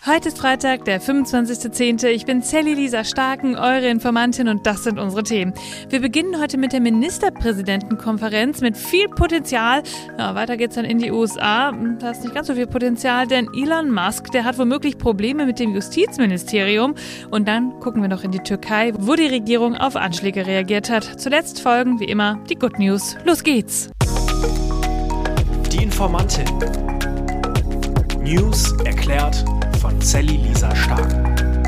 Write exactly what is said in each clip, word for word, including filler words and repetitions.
Heute ist Freitag, der fünfundzwanzigster zehnte Ich bin Sally Lisa Starken, eure Informantin, und das sind unsere Themen. Wir beginnen heute mit der Ministerpräsidentenkonferenz mit viel Potenzial. Ja, weiter geht's dann in die U S A. Da ist nicht ganz so viel Potenzial, denn Elon Musk, der hat womöglich Probleme mit dem Justizministerium. Und dann gucken wir noch in die Türkei, wo die Regierung auf Anschläge reagiert hat. Zuletzt folgen, wie immer, die Good News. Los geht's! Die Informantin. News erklärt von Sally Lisa Starken.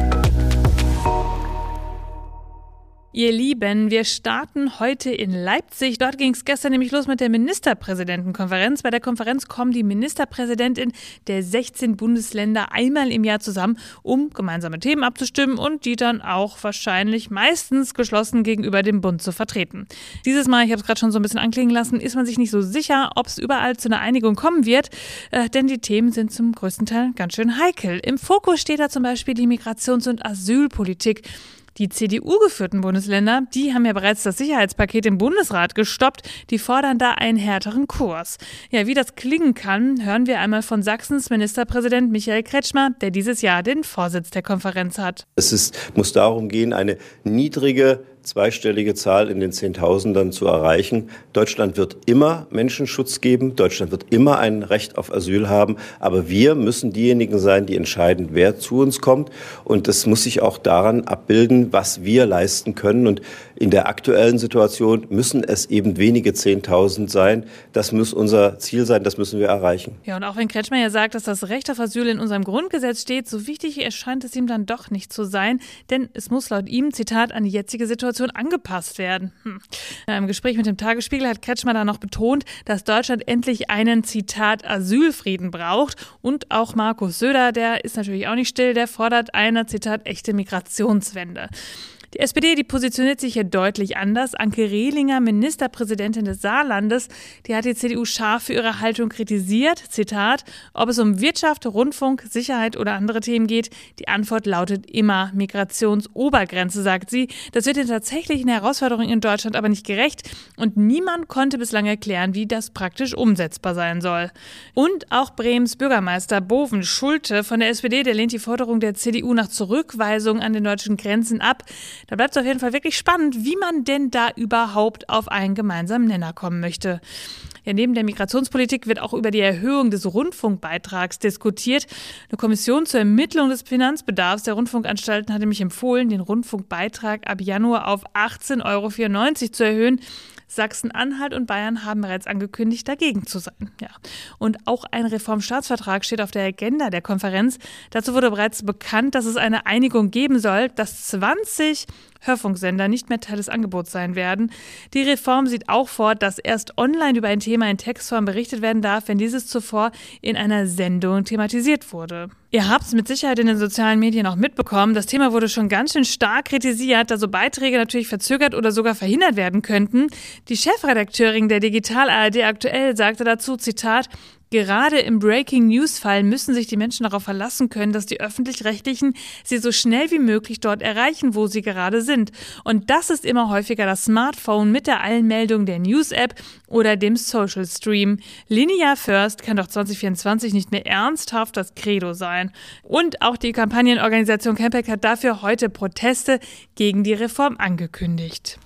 Ihr Lieben, wir starten heute in Leipzig. Dort ging es gestern nämlich los mit der Ministerpräsidentenkonferenz. Bei der Konferenz kommen die Ministerpräsidenten der sechzehn Bundesländer einmal im Jahr zusammen, um gemeinsame Themen abzustimmen und die dann auch wahrscheinlich meistens geschlossen gegenüber dem Bund zu vertreten. Dieses Mal, ich habe es gerade schon so ein bisschen anklingen lassen, ist man sich nicht so sicher, ob es überall zu einer Einigung kommen wird, äh, denn die Themen sind zum größten Teil ganz schön heikel. Im Fokus steht da zum Beispiel die Migrations- und Asylpolitik. Die C D U-geführten Bundesländer, die haben ja bereits das Sicherheitspaket im Bundesrat gestoppt. Die fordern da einen härteren Kurs. Ja, wie das klingen kann, hören wir einmal von Sachsens Ministerpräsident Michael Kretschmer, der dieses Jahr den Vorsitz der Konferenz hat. Es ist, muss darum gehen, eine niedrige zweistellige Zahl in den Zehntausendern zu erreichen. Deutschland wird immer Menschenschutz geben. Deutschland wird immer ein Recht auf Asyl haben. Aber wir müssen diejenigen sein, die entscheiden, wer zu uns kommt. Und das muss sich auch daran abbilden, was wir leisten können. Und in der aktuellen Situation müssen es eben wenige Zehntausend sein. Das muss unser Ziel sein. Das müssen wir erreichen. Ja, und auch wenn Kretschmer ja sagt, dass das Recht auf Asyl in unserem Grundgesetz steht, so wichtig erscheint es ihm dann doch nicht zu sein. Denn es muss laut ihm, Zitat, an die jetzige Situation angepasst werden. Hm. In einem Gespräch mit dem Tagesspiegel hat Kretschmer dann noch betont, dass Deutschland endlich einen, Zitat, Asylfrieden braucht. Und auch Markus Söder, der ist natürlich auch nicht still, der fordert eine, Zitat, echte Migrationswende. Die S P D, die positioniert sich hier deutlich anders. Anke Rehlinger, Ministerpräsidentin des Saarlandes, die hat die C D U scharf für ihre Haltung kritisiert. Zitat, ob es um Wirtschaft, Rundfunk, Sicherheit oder andere Themen geht, die Antwort lautet immer Migrationsobergrenze, sagt sie. Das wird den tatsächlichen Herausforderungen in Deutschland aber nicht gerecht und niemand konnte bislang erklären, wie das praktisch umsetzbar sein soll. Und auch Bremens Bürgermeister Boven Schulte von der S P D, der lehnt die Forderung der C D U nach Zurückweisung an den deutschen Grenzen ab. Da bleibt es auf jeden Fall wirklich spannend, wie man denn da überhaupt auf einen gemeinsamen Nenner kommen möchte. Ja, neben der Migrationspolitik wird auch über die Erhöhung des Rundfunkbeitrags diskutiert. Eine Kommission zur Ermittlung des Finanzbedarfs der Rundfunkanstalten hat nämlich empfohlen, den Rundfunkbeitrag ab Januar auf achtzehn Euro vierundneunzig zu erhöhen. Sachsen-Anhalt und Bayern haben bereits angekündigt, dagegen zu sein. Ja. Und auch ein Reformstaatsvertrag steht auf der Agenda der Konferenz. Dazu wurde bereits bekannt, dass es eine Einigung geben soll, dass zwanzig Hörfunksender nicht mehr Teil des Angebots sein werden. Die Reform sieht auch vor, dass erst online über ein Thema in Textform berichtet werden darf, wenn dieses zuvor in einer Sendung thematisiert wurde. Ihr habt es mit Sicherheit in den sozialen Medien auch mitbekommen. Das Thema wurde schon ganz schön stark kritisiert, da so Beiträge natürlich verzögert oder sogar verhindert werden könnten. Die Chefredakteurin der Digital-A R D aktuell sagte dazu, Zitat, gerade im Breaking-News-Fall müssen sich die Menschen darauf verlassen können, dass die Öffentlich-Rechtlichen sie so schnell wie möglich dort erreichen, wo sie gerade sind. Und das ist immer häufiger das Smartphone mit der Eilmeldung der News-App oder dem Social-Stream. Linear First kann doch zwanzig vierundzwanzig nicht mehr ernsthaft das Credo sein. Und auch die Kampagnenorganisation Campact hat dafür heute Proteste gegen die Reform angekündigt.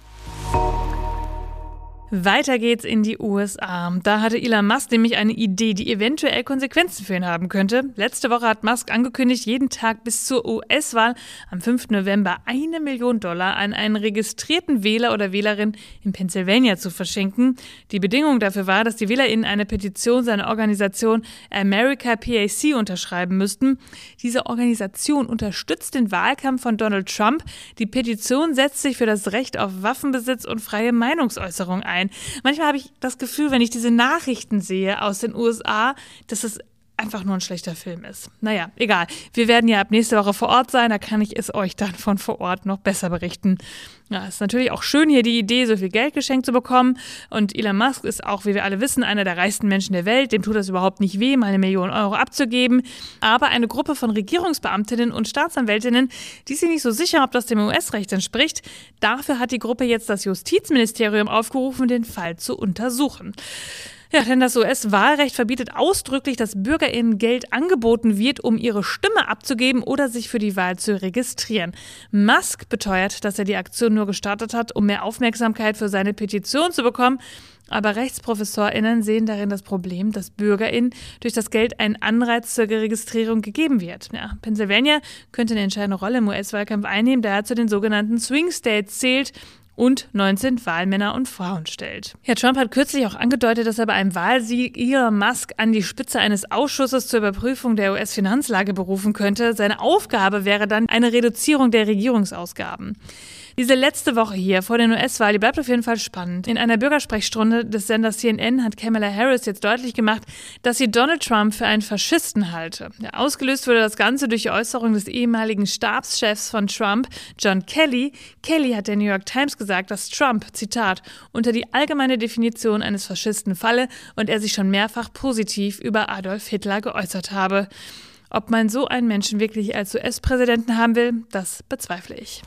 Weiter geht's in die U S A. Da hatte Elon Musk nämlich eine Idee, die eventuell Konsequenzen für ihn haben könnte. Letzte Woche hat Musk angekündigt, jeden Tag bis zur U S-Wahl am fünften November eine Million Dollar an einen registrierten Wähler oder Wählerin in Pennsylvania zu verschenken. Die Bedingung dafür war, dass die WählerInnen eine Petition seiner Organisation America P A C unterschreiben müssten. Diese Organisation unterstützt den Wahlkampf von Donald Trump. Die Petition setzt sich für das Recht auf Waffenbesitz und freie Meinungsäußerung ein. Manchmal habe ich das Gefühl, wenn ich diese Nachrichten sehe aus den U S A, dass es einfach nur ein schlechter Film ist. Naja, egal. Wir werden ja ab nächste Woche vor Ort sein, da kann ich es euch dann von vor Ort noch besser berichten. Ja, ist natürlich auch schön, hier die Idee, so viel Geld geschenkt zu bekommen. Und Elon Musk ist auch, wie wir alle wissen, einer der reichsten Menschen der Welt. Dem tut das überhaupt nicht weh, mal eine Million Euro abzugeben. Aber eine Gruppe von Regierungsbeamtinnen und Staatsanwältinnen, die ist sich nicht so sicher, ob das dem U S-Recht entspricht. Dafür hat die Gruppe jetzt das Justizministerium aufgerufen, den Fall zu untersuchen. Ja, denn das U S-Wahlrecht verbietet ausdrücklich, dass BürgerInnen Geld angeboten wird, um ihre Stimme abzugeben oder sich für die Wahl zu registrieren. Musk beteuert, dass er die Aktion nur gestartet hat, um mehr Aufmerksamkeit für seine Petition zu bekommen. Aber RechtsprofessorInnen sehen darin das Problem, dass BürgerInnen durch das Geld einen Anreiz zur Registrierung gegeben wird. Ja, Pennsylvania könnte eine entscheidende Rolle im U S-Wahlkampf einnehmen, da er zu den sogenannten Swing States zählt und neunzehn Wahlmänner und Frauen stellt. Ja, Trump hat kürzlich auch angedeutet, dass er bei einem Wahlsieg Elon Musk an die Spitze eines Ausschusses zur Überprüfung der U S-Finanzlage berufen könnte. Seine Aufgabe wäre dann eine Reduzierung der Regierungsausgaben. Diese letzte Woche hier vor den U S-Wahlen, die bleibt auf jeden Fall spannend. In einer Bürgersprechstunde des Senders C N N hat Kamala Harris jetzt deutlich gemacht, dass sie Donald Trump für einen Faschisten halte. Ja, ausgelöst wurde das Ganze durch die Äußerung des ehemaligen Stabschefs von Trump, John Kelly. Kelly hat der New York Times gesagt, dass Trump, Zitat, unter die allgemeine Definition eines Faschisten falle und er sich schon mehrfach positiv über Adolf Hitler geäußert habe. Ob man so einen Menschen wirklich als U S-Präsidenten haben will, das bezweifle ich.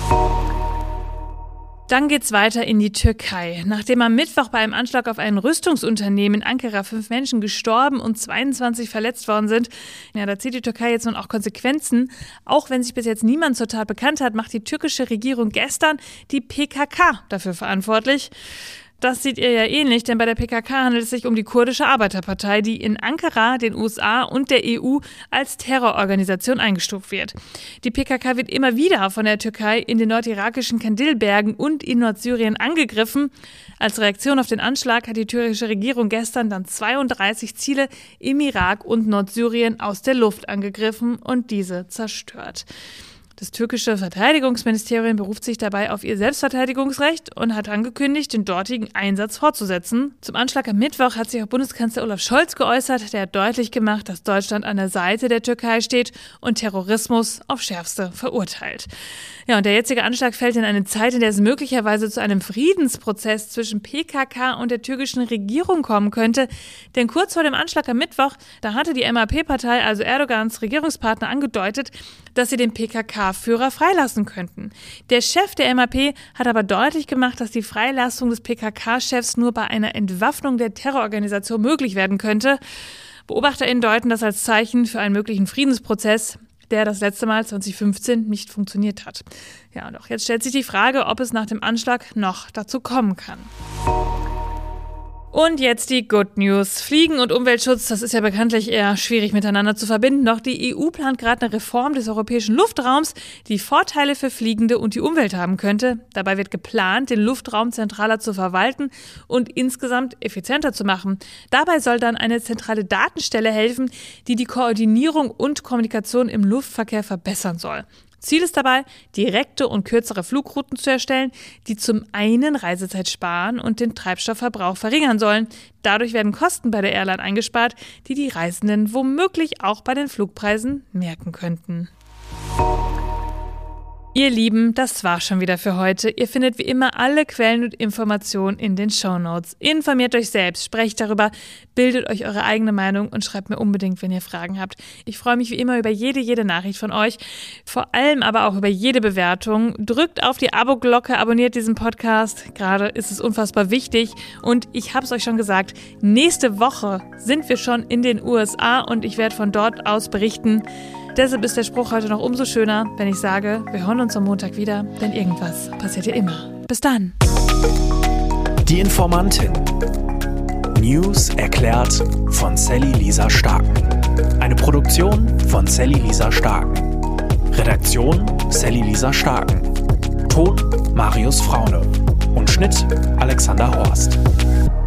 Dann geht's weiter in die Türkei. Nachdem am Mittwoch bei einem Anschlag auf ein Rüstungsunternehmen in Ankara fünf Menschen gestorben und zweiundzwanzig verletzt worden sind, ja, da zieht die Türkei jetzt nun auch Konsequenzen. Auch wenn sich bis jetzt niemand zur Tat bekannt hat, macht die türkische Regierung gestern die P K K dafür verantwortlich. Das sieht ihr ja ähnlich, denn bei der P K K handelt es sich um die kurdische Arbeiterpartei, die in Ankara, den U S A und der E U als Terrororganisation eingestuft wird. Die P K K wird immer wieder von der Türkei in den nordirakischen Kandilbergen und in Nordsyrien angegriffen. Als Reaktion auf den Anschlag hat die türkische Regierung gestern dann zweiunddreißig Ziele im Irak und Nordsyrien aus der Luft angegriffen und diese zerstört. Das türkische Verteidigungsministerium beruft sich dabei auf ihr Selbstverteidigungsrecht und hat angekündigt, den dortigen Einsatz fortzusetzen. Zum Anschlag am Mittwoch hat sich auch Bundeskanzler Olaf Scholz geäußert. Der hat deutlich gemacht, dass Deutschland an der Seite der Türkei steht und Terrorismus auf Schärfste verurteilt. Ja, und der jetzige Anschlag fällt in eine Zeit, in der es möglicherweise zu einem Friedensprozess zwischen P K K und der türkischen Regierung kommen könnte. Denn kurz vor dem Anschlag am Mittwoch, da hatte die M A P-Partei, also Erdogans Regierungspartner, angedeutet, dass sie den P K K-Führer freilassen könnten. Der Chef der M A P hat aber deutlich gemacht, dass die Freilassung des P K K-Chefs nur bei einer Entwaffnung der Terrororganisation möglich werden könnte. BeobachterInnen deuten das als Zeichen für einen möglichen Friedensprozess, der das letzte Mal zwanzig fünfzehn nicht funktioniert hat. Ja, und auch jetzt stellt sich die Frage, ob es nach dem Anschlag noch dazu kommen kann. Und jetzt die Good News. Fliegen und Umweltschutz, das ist ja bekanntlich eher schwierig miteinander zu verbinden. Doch die E U plant gerade eine Reform des europäischen Luftraums, die Vorteile für Fliegende und die Umwelt haben könnte. Dabei wird geplant, den Luftraum zentraler zu verwalten und insgesamt effizienter zu machen. Dabei soll dann eine zentrale Datenstelle helfen, die die Koordinierung und Kommunikation im Luftverkehr verbessern soll. Ziel ist dabei, direkte und kürzere Flugrouten zu erstellen, die zum einen Reisezeit sparen und den Treibstoffverbrauch verringern sollen. Dadurch werden Kosten bei der Airline eingespart, die die Reisenden womöglich auch bei den Flugpreisen merken könnten. Ihr Lieben, das war schon wieder für heute. Ihr findet wie immer alle Quellen und Informationen in den Shownotes. Informiert euch selbst, sprecht darüber, bildet euch eure eigene Meinung und schreibt mir unbedingt, wenn ihr Fragen habt. Ich freue mich wie immer über jede, jede Nachricht von euch, vor allem aber auch über jede Bewertung. Drückt auf die Abo-Glocke, abonniert diesen Podcast. Gerade ist es unfassbar wichtig und ich habe es euch schon gesagt, nächste Woche sind wir schon in den U S A und ich werde von dort aus berichten. Deshalb ist der Spruch heute noch umso schöner, wenn ich sage, wir hören uns am Montag wieder, denn irgendwas passiert ja immer. Bis dann. Die Informantin. News erklärt von Sally Lisa Starken. Eine Produktion von Sally Lisa Starken. Redaktion Sally Lisa Starken. Ton Marius Fraune. Und Schnitt Alexander Horst.